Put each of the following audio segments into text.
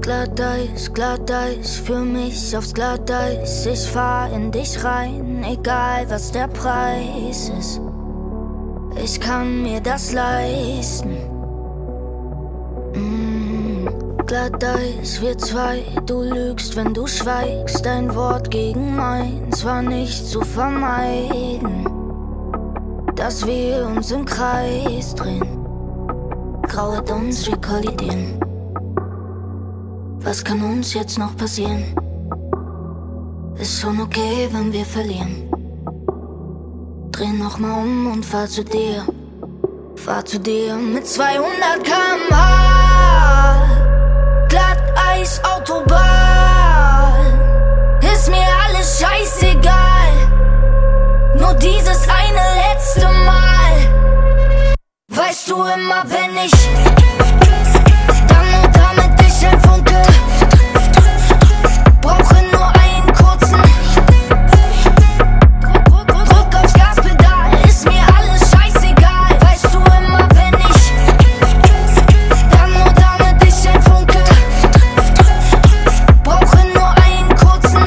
Glatteis, für mich aufs Glatteis. Ich fahr in dich rein, egal was der Preis ist. Ich kann mir das leisten. Glatteis, wir zwei, du lügst, wenn du schweigst. Dein Wort gegen meins war nicht zu vermeiden, dass wir uns im Kreis drehen. Grauert uns, wir kollidieren. Was kann uns jetzt noch passieren? Ist schon okay, wenn wir verlieren. Dreh nochmal um und fahr zu dir. Fahr zu dir mit 200 km/h. Glatteis, Autobahn. Ist mir alles scheißegal. Nur dieses eine letzte Mal. Weißt du immer, wenn ich dann und damit dich ein Funke. Brauche nur einen kurzen Drück aufs Gaspedal. Ist mir alles scheißegal. Weißt du immer, wenn ich dann und damit dich ein Funke. Brauche nur einen kurzen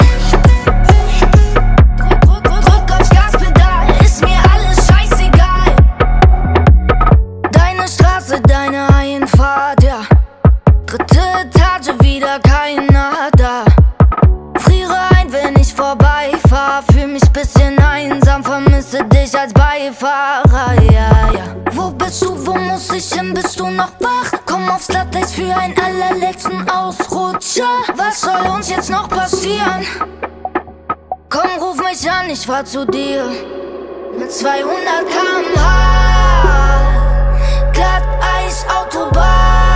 Drück aufs Gaspedal. Ist mir alles scheißegal. Deine Straße, deine Einfahrt, ja. Dritte Etage, wieder keiner da. Friere ein, wenn ich vorbeifahr. Fühl mich bisschen einsam, vermisse dich als Beifahrer, ja, ja. Wo bist du, wo muss ich hin, bist du noch wach? Komm aufs Glatteis für einen allerletzten Ausrutscher. Was soll uns jetzt noch passieren? Komm, ruf mich an, ich fahr zu dir mit 200 km/h. Glatteis, Autobahn.